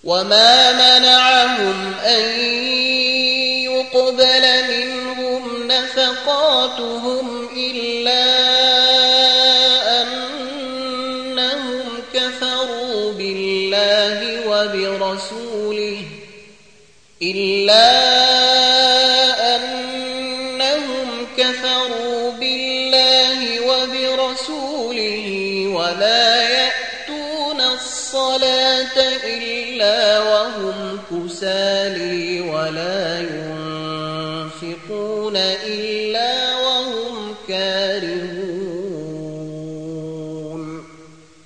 وما منعهم أن يقبل منهم نفقاتهم إلا أنهم كفروا بالله وبرسوله ولا يأتون الصلاة إلا وهم كسالى ولا ينفقون إلا